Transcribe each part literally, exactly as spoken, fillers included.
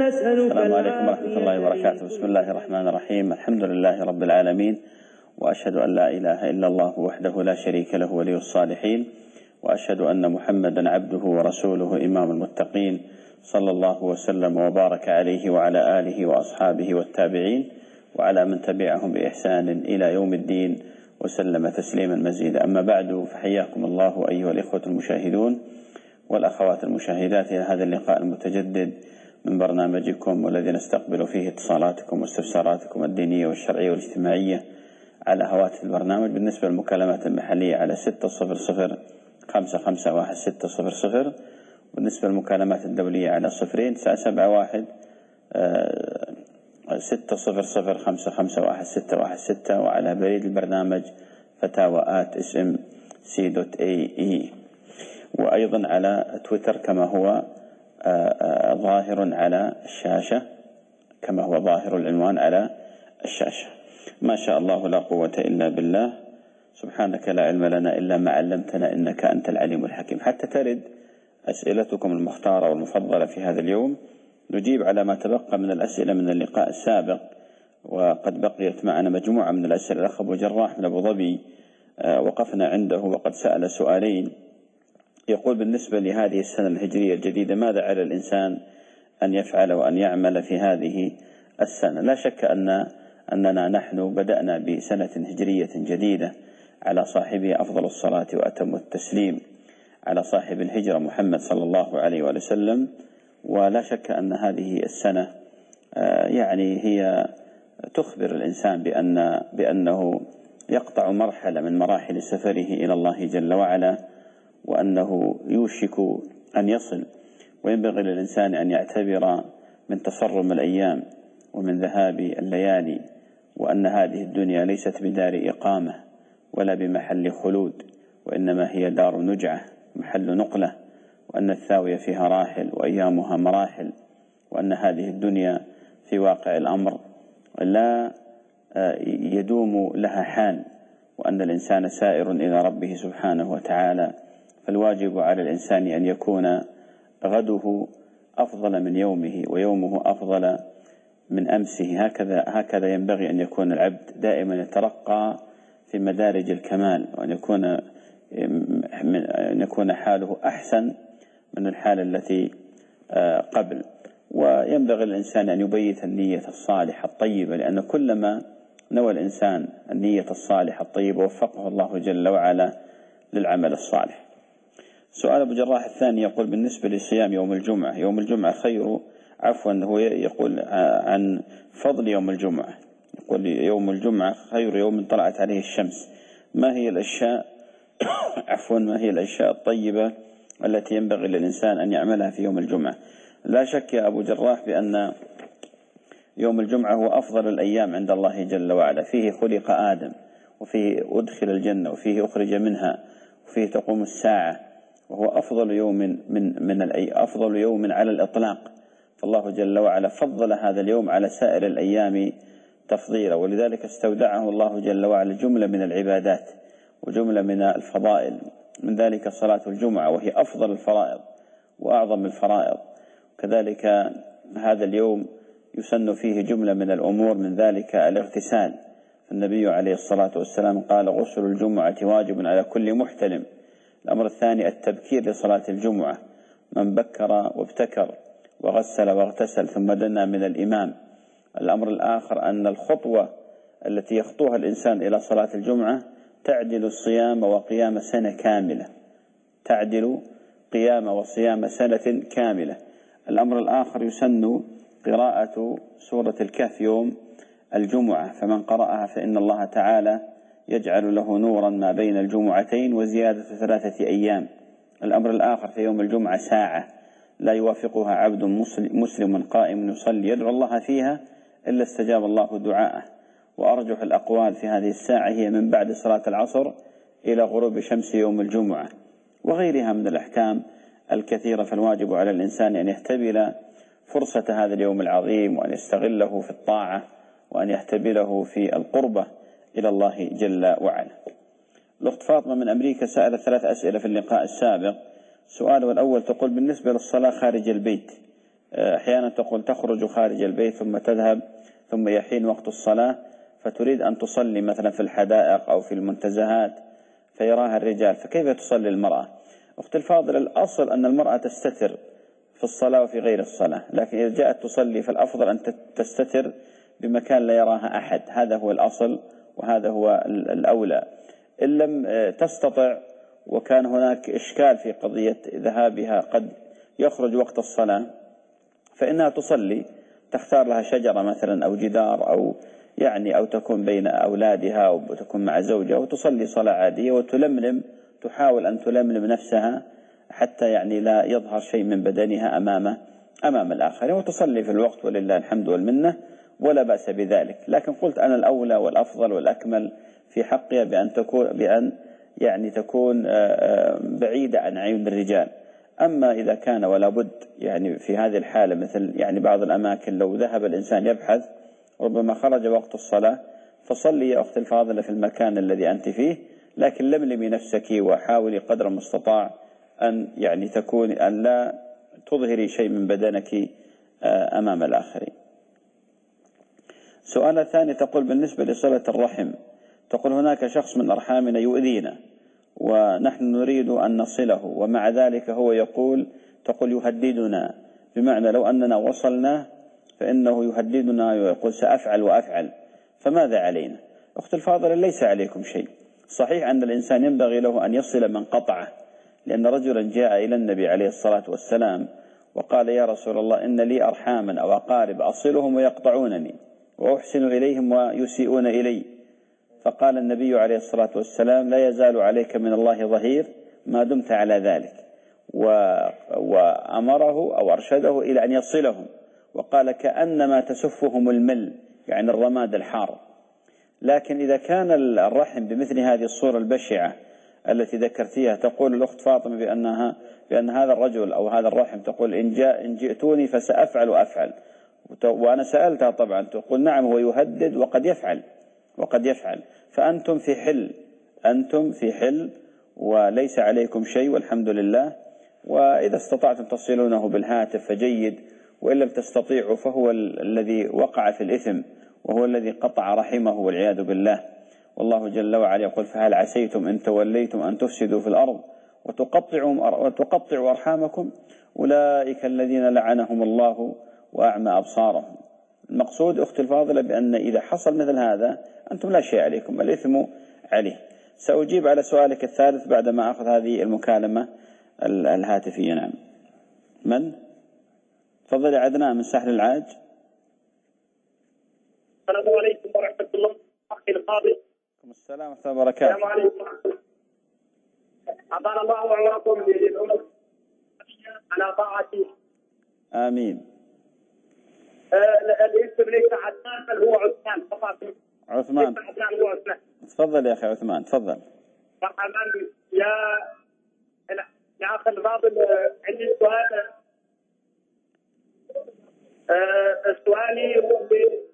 نسألك. السلام عليكم ورحمة الله وبركاته. بسم الله الرحمن الرحيم. الحمد لله رب العالمين، وأشهد أن لا إله إلا الله وحده لا شريك له ولي الصالحين، وأشهد أن محمدا عبده ورسوله إمام المتقين، صلى الله وسلم وبارك عليه وعلى آله وأصحابه والتابعين وعلى من تبعهم بإحسان إلى يوم الدين وسلم تسليما مزيدا. أما بعد، فحياكم الله أيها الإخوة المشاهدون والأخوات المشاهدات إلى هذا اللقاء المتجدد من برنامجكم، والذي نستقبل فيه اتصالاتكم واستفساراتكم الدينية والشرعية والاجتماعية على هواتف البرنامج. بالنسبة للمكالمات المحلية على ستة صفر صفر خمسة خمسة واحد ستة صفر صفر، وبالنسبة للمكالمات الدولية على صفرين تسعة سبعة واحد ستة صفر صفر خمسة خمسة واحد ستة واحد ستة، وعلى بريد البرنامج فتاوى آت اس ام سي دوت اي اي، وأيضا على تويتر كما هو ظاهر على الشاشة، كما هو ظاهر العنوان على الشاشة. ما شاء الله لا قوة إلا بالله، سبحانك لا علم لنا إلا ما علمتنا إنك أنت العليم الحكيم. حتى ترد أسئلتكم المختارة والمفضلة في هذا اليوم، نجيب على ما تبقى من الأسئلة من اللقاء السابق، وقد بقيت معنا مجموعة من الأسئلة. الأخ أبو جراح من أبو ظبي وقفنا عنده وقد سأل سؤالين. يقول: بالنسبة لهذه السنة الهجرية الجديدة، ماذا على الإنسان أن يفعل وأن يعمل في هذه السنة؟ لا شك أن أننا نحن بدأنا بسنة هجرية جديدة على صاحبها أفضل الصلاة وأتم التسليم، على صاحب الهجرة محمد صلى الله عليه وسلم. ولا شك أن هذه السنة يعني هي تخبر الإنسان بأن بأنه يقطع مرحلة من مراحل سفره إلى الله جل وعلا، وأنه يوشك أن يصل. وينبغي للإنسان أن يعتبر من تصرم الأيام ومن ذهاب الليالي، وأن هذه الدنيا ليست بدار إقامة ولا بمحل خلود، وإنما هي دار نجعة، محل نقلة، وأن الثاوية فيها راحل وأيامها مراحل، وأن هذه الدنيا في واقع الأمر لا يدوم لها حال، وأن الإنسان سائر إلى ربه سبحانه وتعالى. فالواجب على الإنسان أن يكون غده أفضل من يومه، ويومه أفضل من أمسه. هكذا هكذا ينبغي أن يكون العبد دائما يترقى في مدارج الكمال، وأن يكون أن يكون حاله أحسن من الحالة التي قبل. وينبغي للإنسان أن يبيت النية الصالحة الطيبة، لأن كلما نوى الإنسان النية الصالحة الطيبة وفقه الله جل وعلا للعمل الصالح. سؤال أبو جراح الثاني يقول: بالنسبة لصيام يوم الجمعة، يوم الجمعة خير عفوا هو يقول عن فضل يوم الجمعة، يقول يوم الجمعة خير يوم طلعت عليه الشمس. ما هي الأشياء عفوا ما هي الأشياء الطيبة التي ينبغي للإنسان أن يعملها في يوم الجمعة؟ لا شك يا أبو جراح بأن يوم الجمعة هو أفضل الأيام عند الله جل وعلا، فيه خلق آدم، وفيه أدخل الجنة، وفيه أخرج منها، وفيه تقوم الساعة، وهو أفضل يوم من من الأي أفضل يوم على الإطلاق. فالله جل وعلا فضل هذا اليوم على سائر الأيام تفضيلا، ولذلك استودعه الله جل وعلا جملة من العبادات وجملة من الفضائل، من ذلك صلاة الجمعة، وهي أفضل الفرائض وأعظم الفرائض. كذلك هذا اليوم يسن فيه جملة من الأمور، من ذلك الاغتسال. فالنبي عليه الصلاة والسلام قال: غسل الجمعة واجب على كل محتلم. الأمر الثاني التبكير لصلاة الجمعة، من بكر وابتكر وغسل واغتسل ثم دنا من الإمام. الأمر الآخر أن الخطوة التي يخطوها الإنسان إلى صلاة الجمعة تعدل الصيام وقيام سنة كاملة، تعدل قيام وصيام سنة كاملة. الأمر الآخر يسن قراءة سورة الكهف يوم الجمعة، فمن قرأها فإن الله تعالى يجعل له نورا ما بين الجمعتين وزيادة ثلاثة أيام. الأمر الآخر في يوم الجمعة ساعة لا يوافقها عبد مسلم قائم يصلي يدعو الله فيها إلا استجاب الله دعاءه. وأرجح الأقوال في هذه الساعة هي من بعد صلاة العصر إلى غروب شمس يوم الجمعة، وغيرها من الأحكام الكثيرة. فالواجب على الإنسان أن يحتبل فرصة هذا اليوم العظيم، وأن يستغله في الطاعة، وأن يحتبله في القربة إلى الله جل وعلا. الأخت فاطمة من أمريكا سألت ثلاث أسئلة في اللقاء السابق. سؤال الأول تقول: بالنسبة للصلاة خارج البيت، أحيانا تقول تخرج خارج البيت ثم تذهب ثم يحين وقت الصلاة فتريد أن تصلي مثلا في الحدائق أو في المنتزهات فيراها الرجال، فكيف تصلي المرأة؟ أختي الفاضل، الأصل أن المرأة تستتر في الصلاة وفي غير الصلاة، لكن إذا جاءت تصلي فالأفضل أن تستتر بمكان لا يراها أحد، هذا هو الأصل وهذا هو الأولى. إن لم تستطع وكان هناك إشكال في قضية ذهابها قد يخرج وقت الصلاة فإنها تصلي، تختار لها شجرة مثلا أو جدار أو يعني أو تكون بين أولادها أو تكون مع زوجها وتصلي صلاة عادية وتلملم، تحاول أن تلملم نفسها حتى يعني لا يظهر شيء من بدنها أمام أمام الآخرين، وتصلي في الوقت ولله الحمد والمنة ولا بأس بذلك. لكن قلت أنا الأولى والأفضل والأكمل في حقها بأن تكون بأن يعني تكون بعيدة عن عيون الرجال. أما إذا كان ولا بد يعني في هذه الحالة مثل يعني بعض الأماكن لو ذهب الإنسان يبحث ربما خرج وقت الصلاة، فصلي يا أختي الفاضلة في المكان الذي أنت فيه، لكن لملمي نفسك وحاولي قدر المستطاع أن يعني تكون أن لا تظهري شيء من بدنك أمام الآخرين. سؤال الثاني تقول بالنسبة لصلة الرحم، تقول هناك شخص من أرحامنا يؤذينا ونحن نريد أن نصله ومع ذلك هو يقول تقول يهددنا، بمعنى لو أننا وصلنا فإنه يهددنا ويقول سأفعل وأفعل، فماذا علينا؟ أختي الفاضلة ليس عليكم شيء، صحيح أن الإنسان ينبغي له أن يصل من قطعه، لأن رجلا جاء إلى النبي عليه الصلاة والسلام وقال يا رسول الله إن لي أرحاما أو أقارب أصلهم ويقطعونني وأحسن إليهم ويسيئون إلي، فقال النبي عليه الصلاة والسلام لا يزال عليك من الله ظهير ما دمت على ذلك، وأمره أو أرشده إلى أن يصلهم، وقال كأنما تسفهم المل يعني الرماد الحار. لكن إذا كان الرحم بمثل هذه الصورة البشعة التي ذكرتيها، تقول الأخت فاطمة بأنها بأن هذا الرجل أو هذا الرحم تقول إن جاء إن جئتوني فسأفعل وأفعل، وأنا سألتها طبعا تقول نعم هو يهدد وقد يفعل وقد يفعل، فأنتم في حل أنتم في حل وليس عليكم شيء والحمد لله. وإذا استطعتم تصلونه بالهاتف فجيد، وإن لم تستطيعوا فهو الذي وقع في الإثم وهو الذي قطع رحمه والعياذ بالله. والله جل وعلا يقول فهل عسيتم إن توليتم أن تفسدوا في الأرض وتقطعوا وتقطعوا أرحامكم أولئك الذين لعنهم الله وأعمى أبصارهم. المقصود أختي الفاضلة بأن إذا حصل مثل هذا أنتم لا شيء عليكم، الإثم عليه. سأجيب على سؤالك الثالث بعدما أخذ هذه المكالمة الهاتفية. نعم. من؟ تفضل عدنان من ساحل العاج. السلام عليكم ورحمة الله. أخي القاضي. السلام ورحمة الله وبركاته. السلام عليكم. أطال الله عمركم بالعمر على طاعتي. آمين. الاسم ليس عدنان بل هو عثمان فقط. عثمان. عدنان هو عثمان. تفضل يا أخي عثمان تفضل. مرحبا يا يا أخي الفاضل، عندي سؤال. سؤالي هو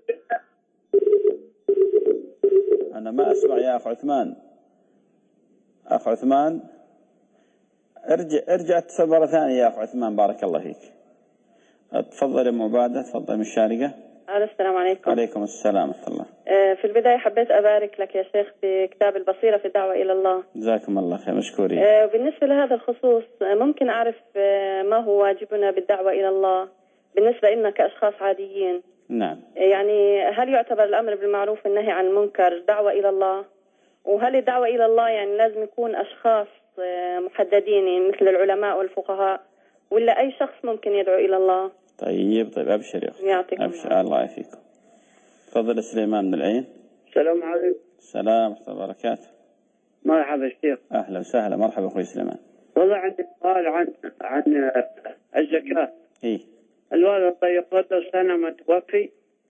أنا ما أسمع يا أخ عثمان. أخ عثمان ارجع ارجع اتصل مرة ثانية يا أخ عثمان بارك الله فيك. تفضل يا عبادة تفضل من الشارقة. السلام عليكم. عليكم السلام ورحمة الله. في البداية حبيت أبارك لك يا شيخ في كتاب البصيرة في الدعوة إلى الله. جزاكم الله خير مشكورين. بالنسبة لهذا الخصوص ممكن أعرف ما هو واجبنا بالدعوة إلى الله بالنسبة لنا كأشخاص عاديين؟ نعم. يعني هل يعتبر الأمر بالمعروف والنهي عن المنكر دعوة إلى الله؟ وهل الدعوة إلى الله يعني لازم يكون أشخاص محددين مثل العلماء والفقهاء، ولا أي شخص ممكن يدعو إلى الله؟ طيب طيب أبشر يا أخي. يعطيكم أبشر الله يعافيكم. تفضل سليمان من العين. السلام عليكم. السلام ورحمة الله وبركاته. مرحبا الشيخ. أهلا وسهلا مرحبا أخوي سليمان. والله عندي سؤال عن عن الزكاة. إيه. الوالد يقدر سنة متوفي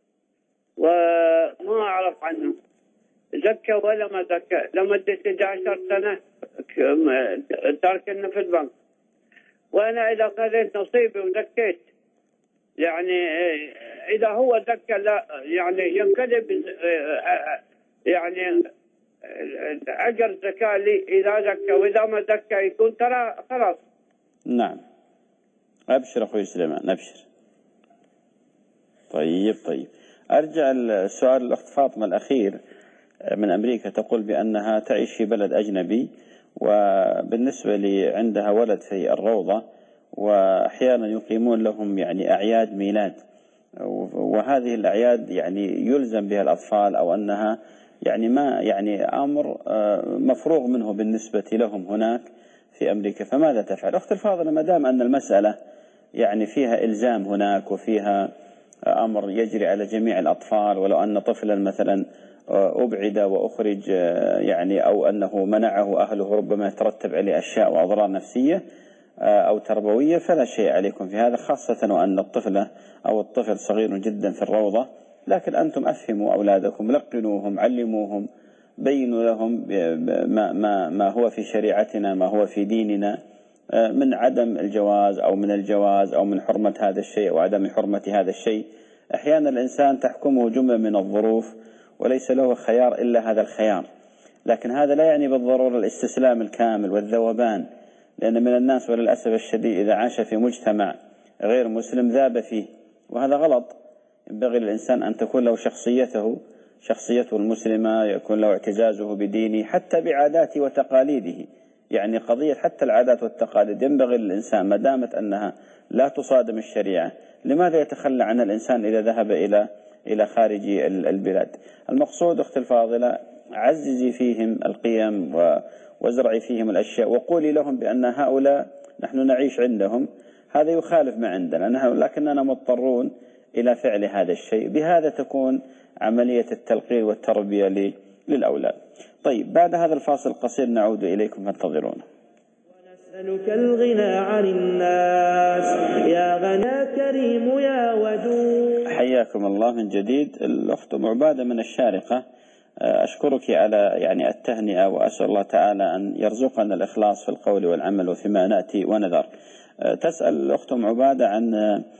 وما أعرف عنه زكى ولا ما زكى لمدة إحدى عشرة سنة تركنا في البنك، وأنا إذا خذيت نصيبي وزكيت يعني إذا هو زكى لا يعني ينقلب يعني أجر الزكاة لي إذا زكى، وإذا ما زكى يكون ترى خلاص. نعم أبشر أخوي سليمان أبشر. طيب طيب أرجع السؤال الأخت فاطمة الأخير من أمريكا، تقول بأنها تعيش في بلد أجنبي، وبالنسبة لي عندها ولد في الروضة، وأحيانا يقيمون لهم يعني أعياد ميلاد، وهذه الأعياد يعني يلزم بها الأطفال، أو أنها يعني ما يعني أمر مفروغ منه بالنسبة لهم هناك في أمريكا، فماذا تفعل؟ أخت الفاضلة، ما دام أن المسألة يعني فيها إلزام هناك وفيها أمر يجري على جميع الأطفال، ولو أن طفلا مثلا أبعد وأخرج يعني أو أنه منعه أهله ربما يترتب عليه أشياء وأضرار نفسية أو تربوية، فلا شيء عليكم في هذا، خاصة وأن الطفلة أو الطفل صغير جدا في الروضة. لكن أنتم أفهموا أولادكم، لقنوهم، علموهم، بينوا لهم ما, ما, ما هو في شريعتنا، ما هو في ديننا من عدم الجواز أو من الجواز أو من حرمة هذا الشيء أو عدم حرمة هذا الشيء. أحيانا الإنسان تحكمه جملة من الظروف وليس له خيار إلا هذا الخيار، لكن هذا لا يعني بالضرورة الاستسلام الكامل والذوبان، لأن من الناس وللأسف الشديد إذا عاش في مجتمع غير مسلم ذاب فيه، وهذا غلط. ينبغي للإنسان أن تكون له شخصيته شخصيته المسلمة، يكون له اعتزازه بدينه حتى بعاداته وتقاليده. يعني قضية حتى العادات والتقاليد ينبغي للإنسان ما دامت أنها لا تصادم الشريعة، لماذا يتخلى عنها الإنسان إذا ذهب إلى إلى خارج البلاد؟ المقصود أختي الفاضلة، عززي فيهم القيم وازرعي فيهم الأشياء، وقولي لهم بأن هؤلاء نحن نعيش عندهم، هذا يخالف ما عندنا، لكننا مضطرون إلى فعل هذا الشيء. بهذا تكون عملية التلقين والتربية للأولاد. طيب، بعد هذا الفاصل القصير نعود إليكم، فانتظرونا. ونسألك الغنى عن الناس يا غنى كريم يا ودود. حياكم الله من جديد. الأخت عبادة من الشارقة، أشكرك على يعني التهنئة، وأسأل الله تعالى أن يرزقنا الإخلاص في القول والعمل وفيما نأتي ونذر. تسأل الأخت عبادة عن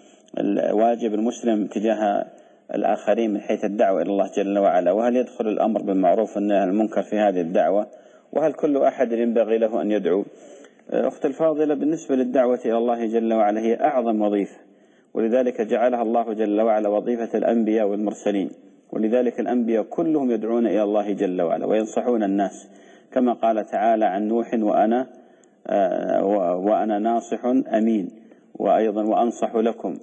الواجب المسلم تجاه الآخرين من حيث الدعوة إلى الله جل وعلا، وهل يدخل الأمر بالمعروف والنهي عن المنكر في هذه الدعوة، وهل كل أحد ينبغي له أن يدعو؟ أخت الفاضلة، بالنسبة للدعوة إلى الله جل وعلا هي أعظم وظيفة، ولذلك جعلها الله جل وعلا وظيفة الأنبياء والمرسلين، ولذلك الأنبياء كلهم يدعون إلى الله جل وعلا وينصحون الناس، كما قال تعالى عن نوح: وأنا وأنا ناصح أمين، وأيضا وأنصح لكم.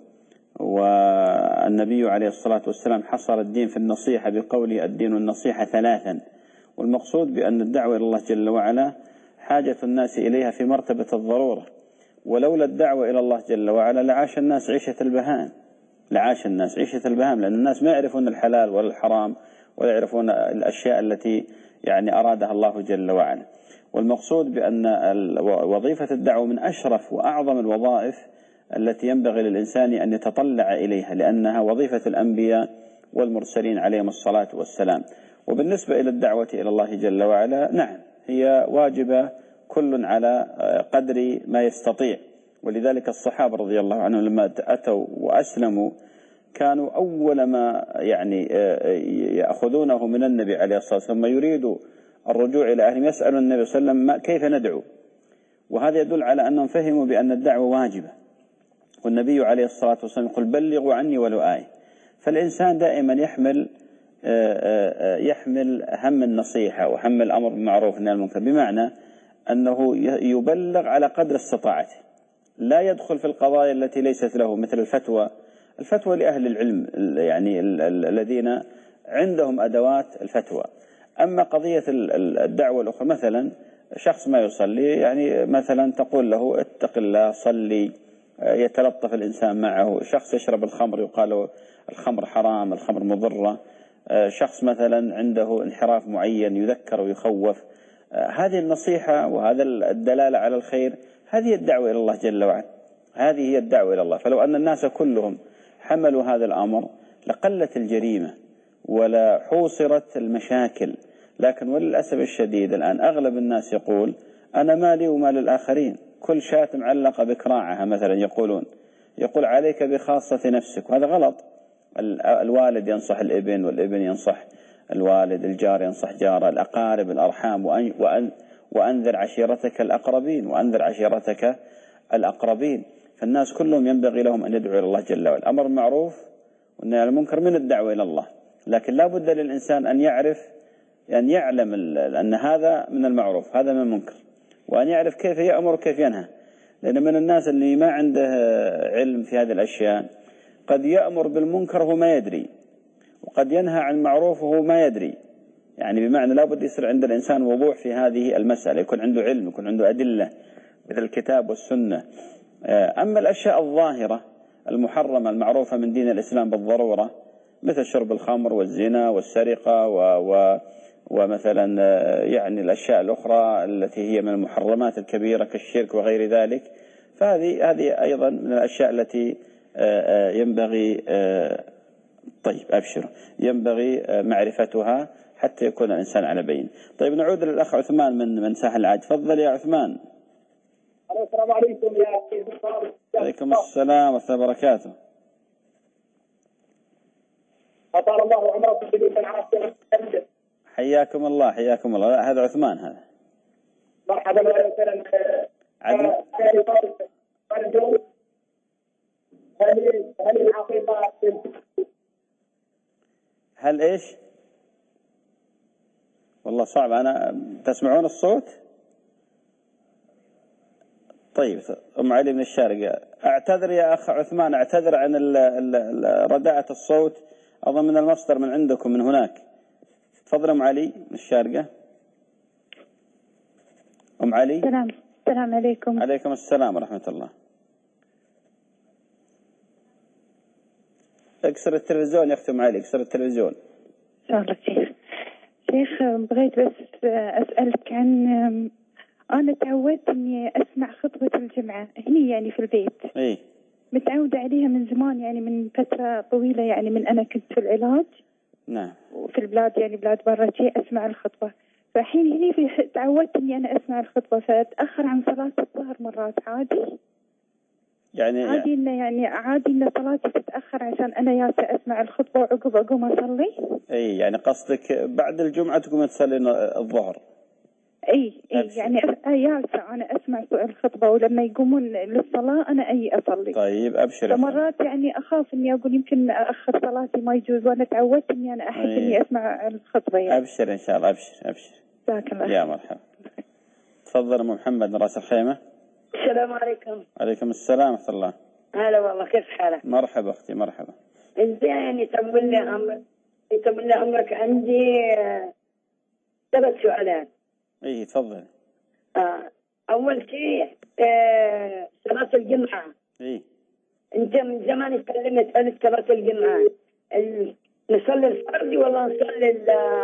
والنبي عليه الصلاة والسلام حصر الدين في النصيحة بقول: الدين النصيحة ثلاثا. والمقصود بأن الدعوة إلى الله جل وعلا حاجة الناس إليها في مرتبة الضرورة، ولولا الدعوة إلى الله جل وعلا لعاش الناس عيشة البهائم، لعاش الناس عيشة البهائم، لأن الناس ما يعرفون الحلال ولا الحرام، ولا يعرفون الأشياء التي يعني أرادها الله جل وعلا. والمقصود بأن وظيفة الدعوة من أشرف وأعظم الوظائف التي ينبغي للإنسان أن يتطلع إليها، لأنها وظيفة الأنبياء والمرسلين عليهم الصلاة والسلام. وبالنسبة إلى الدعوة إلى الله جل وعلا، نعم، هي واجبة كل على قدر ما يستطيع. ولذلك الصحابة رضي الله عنهم لما أتوا وأسلموا كانوا أول ما يعني يأخذونه من النبي عليه الصلاة والسلام، ثم يريدوا الرجوع إلى أهلهم يسألون النبي صلى الله عليه وسلم كيف ندعو، وهذا يدل على أنهم فهموا بأن الدعوة واجبة. والنبي عليه الصلاة والسلام يقول: بلغوا عني ولو آية. فالإنسان دائما يحمل يحمل هم النصيحة وهم الأمر بالمعروف والنهي عن المنكر، بمعنى أنه يبلغ على قدر استطاعته، لا يدخل في القضايا التي ليست له، مثل الفتوى. الفتوى لأهل العلم، يعني الذين عندهم أدوات الفتوى. أما قضية الدعوة الأخرى، مثلا شخص ما يصلي، يعني مثلا تقول له: اتق الله، صلي، يتلطف الإنسان معه. شخص يشرب الخمر، يقال له الخمر حرام، الخمر مضرة. شخص مثلا عنده انحراف معين، يذكر ويخوف. هذه النصيحة وهذا الدلالة على الخير، هذه الدعوة إلى الله جل وعلا، هذه هي الدعوة إلى الله. فلو أن الناس كلهم حملوا هذا الأمر لقلت الجريمة ولا حوصرت المشاكل. لكن وللأسف الشديد الآن أغلب الناس يقول: أنا مالي ومال الآخرين، كل شاة معلقة بكراعها مثلا، يقولون يقول: عليك بخاصة نفسك. وهذا غلط. الوالد ينصح الابن، والابن ينصح الوالد، الجار ينصح جاره، الأقارب، الأرحام، وأن وأن وأنذر عشيرتك الأقربين، وأنذر عشيرتك الأقربين. فالناس كلهم ينبغي لهم أن يدعوا إلى الله جل وعلا، أمر معروف والنهي عن المنكر من الدعوة إلى الله، لكن لا بد للإنسان أن يعرف أن يعلم أن هذا من المعروف هذا من المنكر، وأن يعرف كيف يأمر وكيف ينهى. لأن من الناس اللي ما عنده علم في هذه الأشياء قد يأمر بالمنكر وهو ما يدري، وقد ينهى عن المعروف وهو ما يدري. يعني بمعنى لا بد يصير عند الإنسان وضوح في هذه المسألة، يكون عنده علم، يكون عنده أدلة مثل الكتاب والسنة. أما الأشياء الظاهرة المحرمة المعروفة من دين الإسلام بالضرورة، مثل شرب الخمر والزنا والسرقة و و ومثلا يعني الأشياء الأخرى التي هي من المحرمات الكبيرة كالشرك وغير ذلك، فهذه هذه أيضا من الأشياء التي ينبغي طيب أبشر ينبغي معرفتها حتى يكون الإنسان على بين. طيب نعود للأخ عثمان من من ساحل العاج. تفضل يا عثمان. السلام عليكم يا عليكم السلام ورحمة الله وبركاته. أطال الله عمركم بدون عافية. حياكم الله حياكم الله. لا هذا عثمان هذا. مرحبا وسهلا. عدل. هل هل العقيقة هل ايش؟ والله صعب. أنا تسمعون الصوت؟ طيب أم علي من الشارقة. أعتذر يا أخ عثمان، أعتذر عن ال ال رداءة الصوت، أظن من المصدر من عندكم من هناك. تفضل أم علي من الشارقة. أم علي. السلام السلام عليكم. عليكم السلام ورحمة الله. اكسر التلفزيون يا أختي أم علي، اكسر التلفزيون. إن شاء الله شيخ. شيخ بغيت بس أسألك عن، أنا تعودت إني أسمع خطبة الجمعة هني يعني في البيت. إيه. متعودة عليها من زمان يعني من فترة طويلة، يعني من أنا كنت في العلاج. نعم. وفي البلاد يعني بلاد برا أسمع الخطبة، فحين هني في تعودت إني أنا أسمع الخطبة، فأتأخر عن صلاة الظهر مرات. عادي. يعني عادي إنه يعني عادي إن صلاتي تتأخر عشان أنا ياسة أسمع الخطبة وعقب أقوم أصلي. إيه يعني قصدك بعد الجمعة تقوم تصلي الظهر. اي اي يعني ياسة انا اسمع الخطبه ولما يقومون للصلاه انا اي اصلي. طيب ابشر. فمرات يعني اخاف اني اقول يمكن اخر صلاتي ما يجوز، وانا تعودت اني انا احب أي. اني اسمع الخطبه يعني. ابشر ان شاء الله. ابشر ابشر. جزاك الله. يا مرحبا. تفضل ام محمد من راس الخيمه. السلام عليكم. عليكم السلام ورحمه الله. هلا والله، كيف حالك؟ مرحبا اختي مرحبا. زين. يطول لي عمرك يطول لي عمرك عندي ثلاث سؤالات. اي تفضل. آه. اول شيء آه صلاه الجمعه. اي انت من زمان تكلمت عن صلاه الجمعه، نصلي الفرض ولا نصلي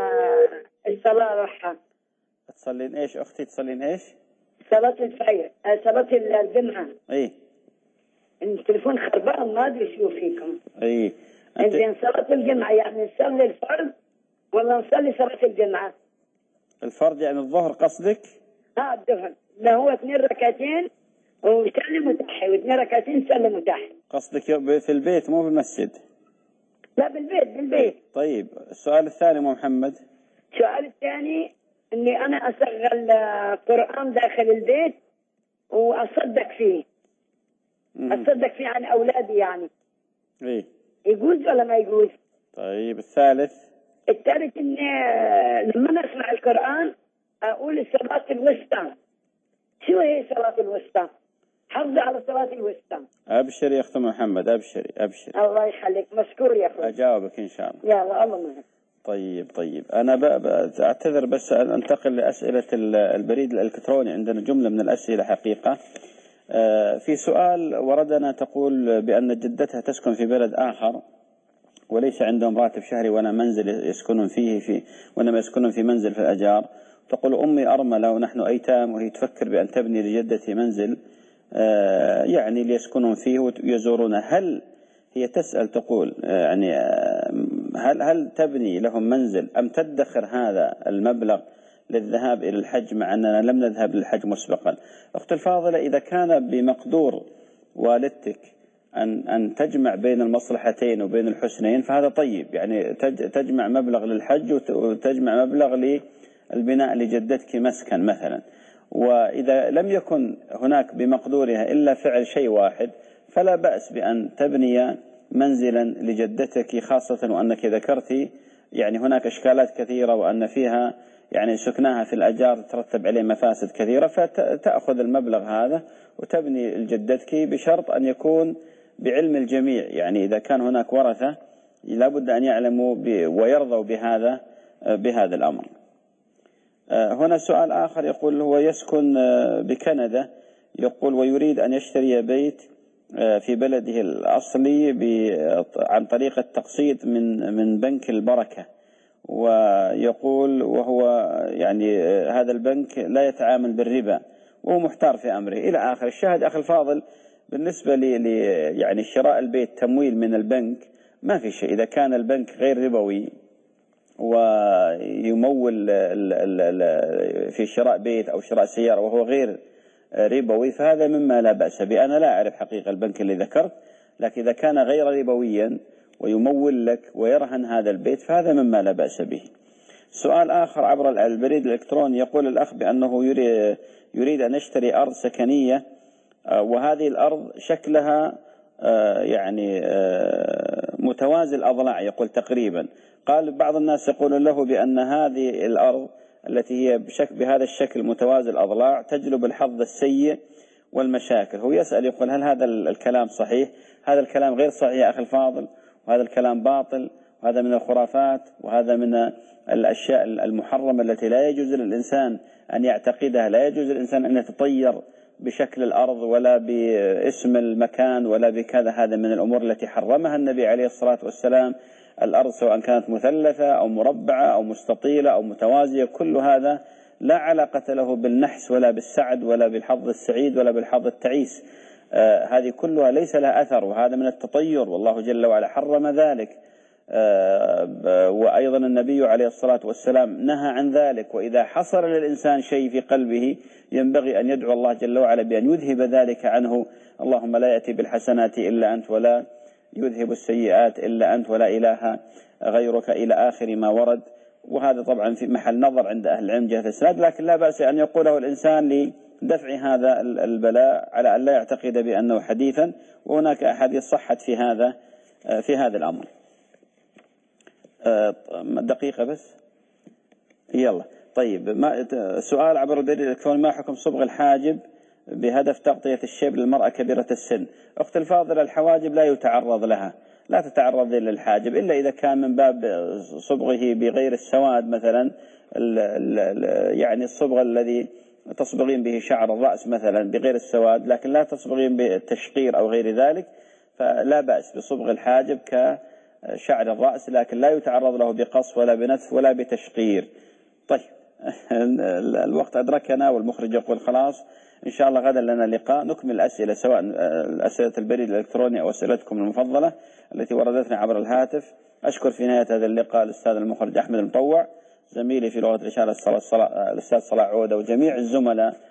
الصلاه روحها؟ تصلين ايش اختي؟ تصلين ايش؟ صلاه الفجر. آه صلاه الجمعه. اي التليفون خربان ما ادري شو فيكم. اي انت صلاه الجمعه يعني نصلي الفرض ولا نصلي صلاه الجمعه؟ الفرض يعني الظهر قصدك؟ اه الظهر، ما هو اثنين ركعتين وسلم وتحي، واثنين ركعتين سلم وتحي. قصدك في البيت مو في المسجد؟ لا بالبيت بالبيت. طيب السؤال الثاني ام محمد. السؤال الثاني اني انا اشغل قرآن داخل البيت واصدق فيه. مم. اصدق فيه عن اولادي يعني. ايه يجوز ولا ما يجوز؟ طيب الثالث. الثالث اني لما اسمع القرآن اقول الصلاة الوسطى. شو هي صلاة الوسطى؟ حافظ على صلاة الوسطى. ابشري يا اخت محمد، ابشري ابشري. الله يخليك، مشكور يا اخوي. اجاوبك ان شاء الله. يلا الله معك. طيب طيب انا اعتذر بس انتقل لاسئله البريد الالكتروني. عندنا جمله من الاسئله حقيقه. في سؤال وردنا تقول بان جدتها تسكن في بلد اخر وليس عندهم راتب شهري ولا منزل يسكنون فيه في وانما يسكنون في منزل في الاجار. تقول امي ارمله ونحن ايتام، وهي تفكر بان تبني لجدتي منزل يعني ليسكنون فيه ويزورونه. هل هي تسأل تقول يعني هل هل تبني لهم منزل أم تدخر هذا المبلغ للذهاب إلى الحج، مع أننا لم نذهب للحج مسبقا؟ أخت الفاضلة، إذا كان بمقدور والدتك أن أن تجمع بين المصلحتين وبين الحسنين فهذا طيب، يعني تجمع مبلغ للحج وتجمع مبلغ للبناء لجدتك مسكن مثلا. وإذا لم يكن هناك بمقدورها إلا فعل شيء واحد فلا بأس بأن تبني منزلا لجدتك، خاصة وأنك ذكرتي يعني هناك إشكالات كثيرة وأن فيها يعني سكناها في الأجار ترتب عليه مفاسد كثيرة، فتأخذ المبلغ هذا وتبني لجدتك بشرط أن يكون بعلم الجميع. يعني إذا كان هناك ورثة لابد أن يعلموا ويرضوا بهذا بهذا الأمر. هنا سؤال آخر يقول هو يسكن بكندا، يقول ويريد أن يشتري بيت في بلده الأصلي عن طريق التقسيط من من بنك البركة، ويقول وهو يعني هذا البنك لا يتعامل بالربا وهو محتار في أمره إلى آخر. الشاهد أخي الفاضل بالنسبة لي يعني شراء البيت تمويل من البنك ما في شيء، إذا كان البنك غير ربوي ويمول في شراء بيت أو شراء سيارة وهو غير ربوي فهذا مما لا بأس به. أنا لا أعرف حقيقة البنك اللي ذكرت، لكن إذا كان غير ربويا ويمول لك ويرهن هذا البيت فهذا مما لا بأس به. سؤال آخر عبر البريد الإلكتروني يقول الأخ بأنه يريد أن يشتري أرض سكنية، وهذه الأرض شكلها يعني متوازي الأضلاع يقول تقريبا. قال بعض الناس يقول له بأن هذه الأرض التي هي بشكل بهذا الشكل متوازي الأضلاع تجلب الحظ السيء والمشاكل. هو يسأل يقول هل هذا الكلام صحيح؟ هذا الكلام غير صحيح يا أخي الفاضل، وهذا الكلام باطل، وهذا من الخرافات، وهذا من الأشياء المحرمة التي لا يجوز للإنسان أن يعتقدها. لا يجوز للإنسان أن يتطير بشكل الأرض ولا باسم المكان ولا بكذا، هذا من الأمور التي حرمها النبي عليه الصلاة والسلام. الأرض سواء كانت مثلثة أو مربعة أو مستطيلة أو متوازية كل هذا لا علاقة له بالنحس ولا بالسعد ولا بالحظ السعيد ولا بالحظ التعيس. آه هذه كلها ليس لها أثر، وهذا من التطير والله جل وعلا حرم ذلك. آه وأيضا النبي عليه الصلاة والسلام نهى عن ذلك. وإذا حصل للإنسان شيء في قلبه ينبغي أن يدعو الله جل وعلا بأن يذهب ذلك عنه. اللهم لا يأتي بالحسنات إلا أنت ولا يذهب السيئات إلا أنت ولا إله غيرك إلى آخر ما ورد. وهذا طبعا في محل نظر عند أهل العلم جهة الإسناد، لكن لا بأس أن يقوله الإنسان لدفع هذا البلاء على أن لا يعتقد بأنه حديثا، وهناك أحاديث صحت في هذا في هذا الأمر. دقيقة بس يلا. طيب ما سؤال عبر البريد الإلكتروني ما حكم صبغ الحاجب بهدف تغطية الشيب للمرأة كبيرة السن؟ أخت الفاضلة الحواجب لا يتعرض لها، لا تتعرض للحاجب إلا إذا كان من باب صبغه بغير السواد مثلا، ال ال يعني الصبغ الذي تصبغين به شعر الرأس مثلا بغير السواد، لكن لا تصبغين بالتشقير أو غير ذلك، فلا بأس بصبغ الحاجب كشعر الرأس، لكن لا يتعرض له بقص ولا بنتف ولا بتشقير. طيب الوقت أدركنا والمخرج يقول خلاص إن شاء الله غدا لنا لقاء نكمل الأسئلة، سواء أسئلة البريد الإلكتروني أو أسئلتكم المفضلة التي وردتنا عبر الهاتف. أشكر في نهاية هذا اللقاء الأستاذ المخرج أحمد المطوع، زميلي في لغة الإشارة الأستاذ صلاح عودة، وجميع الزملاء